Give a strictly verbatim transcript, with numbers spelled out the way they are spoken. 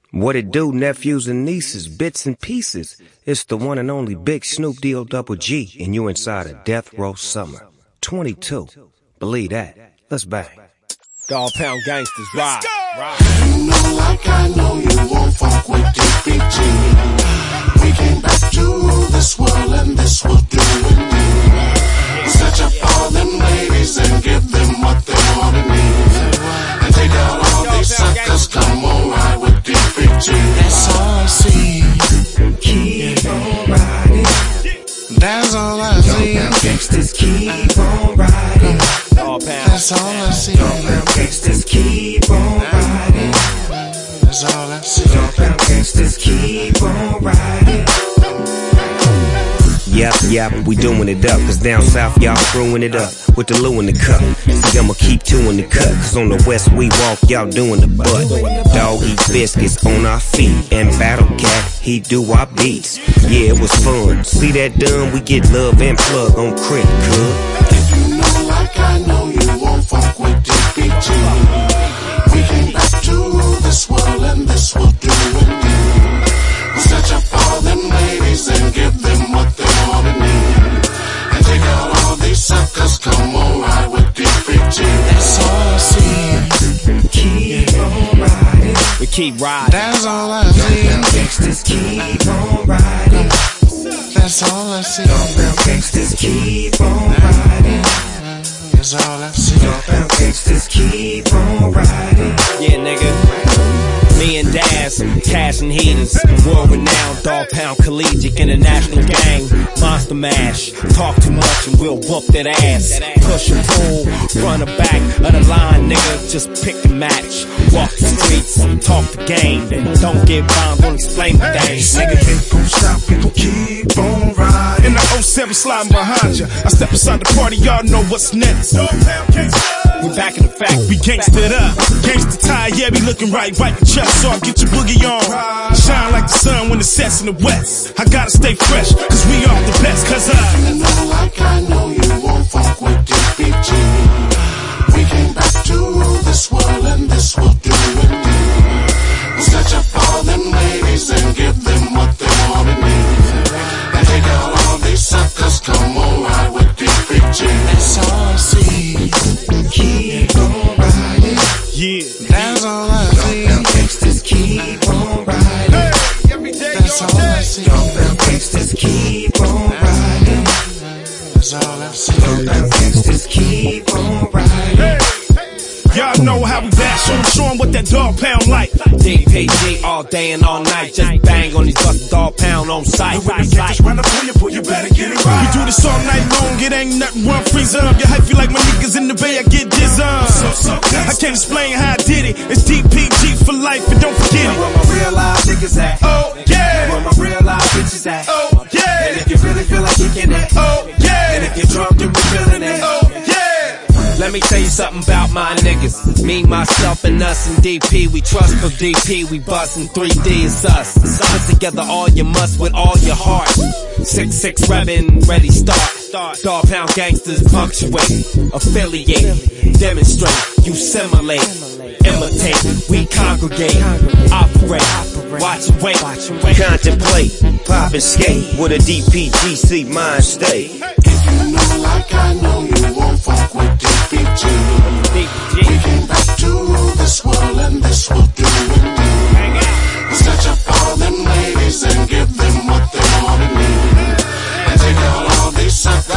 What it do, nephews and nieces, bits and pieces? It's the one and only Big Snoop D O Double G, and you inside of Death Row Summer. twenty-two. Believe that. Let's bang. Dog Pound Gangsters, ride. You know like I know you won't fuck with D P G. We came back to this world and this will do it do. Search up all them ladies and give them what they want and need. And take out all these suckers, come on ride with D P G. That's all I see. Keep on riding. That's all I see. Dog Pound Gangsters, keep on riding. That's all I see. Dog Pound Gangsters, keep on riding. That's all I see. Dog Pound Gangsters, keep on riding. Yep, yep, we doing it up, cause down south y'all screwing it up with the Lou in the cup. See, I'ma keep two in the cut, cause on the west we walk, y'all doing the butt. Dog eat biscuits on our feet, and Battle Cat, he do our beats. Yeah, it was fun. See that done, we get love and plug on Crit, cuz. If you know like I know you won't fuck with D P G. We came back to this world and this will do it do. We'll search up all them ladies and give them what they want and need. And take out all these suckers, come on ride with D P G. That's all I see. Keep on riding. We keep riding. That's all I Dog see. Pound Gangsters, keep on riding. That's all I see. Dog Pound Gangsters, keep on riding. That's all I see. Dog Pound Gangsters, keep on riding. Yeah, nigga. Me and Daz, cash and heaters, world renowned, Dog Pound Collegiate International Gang, Monster Mash. Talk too much and we'll whoop that ass. Push and pull, front or back of the line, nigga. Just pick a match. Walk the streets, talk the game. Don't get bombed, don't explain the things. Nigga ain't gon' stop, we gon' keep on riding. In the oh seven sliding behind you, I step inside the party, y'all know what's next. We back in the fact, We gangstered up, gangsta tie, yeah, we looking right, wipe your chest off, get your boogie on. Shine like the sun when it sets in the west. I gotta stay fresh, cause we are the best, cause I You know like I know you won't fuck with D P G. We came back to this world and this will do it do. We'll search up all them ladies and give them what they want and need. And take out all these suckers, come on ride with D P G. That's all I see. Keep on riding. yeah. That's all I Dog see. Pound Gangsters, keep on riding. That's all I see. Dog Pound Gangsters, keep on riding. That's all I see. Dog Pound Gangsters, keep on riding. Y'all know how we dash on, show 'em what that Dog Pound like. D P G all day and all night. Just bang on these busted Dog Pound on sight. Run up on you, boy, you better get it right. We do this all night long, it ain't nothing one freeze up. Your hype feel like my niggas in the Bay, I get this up. I can't explain how I did it. It's D P G for life, and don't forget it. Where my real live niggas at? Oh, yeah. Where my real live bitches at? Oh, yeah. And if you really feel like kicking that, Oh, yeah. and if you're drunk, then we feeling that. Oh, yeah. Let me tell you something about my niggas. Me, myself, and us and D P. We trust for D P, we bustin' three D is us. Put together all your must with all your heart. six six reppin', ready start. Dog Pound Gangsters punctuate, affiliate, demonstrate, you simulate, imitate, we congregate, operate, watch and wait, Contemplate, pop and skate with a D P G C mind state. You know like I know you won't fuck with D P G. We came back to this world and this will do it do. We'll search up all them ladies and give them what they want and need. And take out all these suckers.